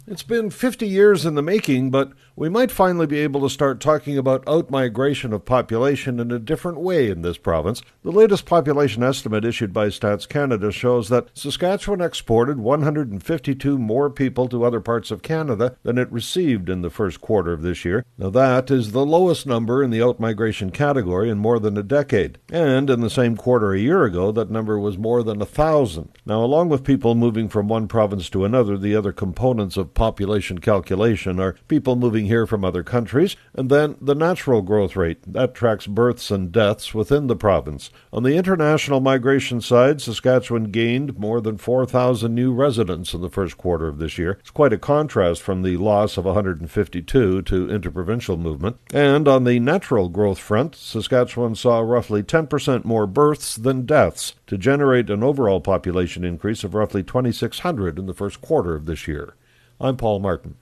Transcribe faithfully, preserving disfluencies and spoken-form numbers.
It's been fifty years in the making, but we might finally be able to start talking about outmigration of population in a different way in this province. The latest population estimate issued by Stats Canada shows that Saskatchewan exported one hundred fifty-two more people to other parts of Canada than it received in the first quarter of this year. Now that is the lowest number in the outmigration category in more than a decade. And in the same quarter a year ago, that number was more than a thousand. Now, along with people moving from one province to another, the other components of population calculation are people moving here from other countries, and then the natural growth rate. That tracks births and deaths within the province. On the international migration side, Saskatchewan gained more than four thousand new residents in the first quarter of this year. It's quite a contrast from the loss of one hundred fifty-two to interprovincial movement. And on the natural growth front, Saskatchewan saw roughly ten percent more births than deaths, to generate an overall population increase of roughly twenty-six hundred in the first quarter of this year. I'm Paul Martin.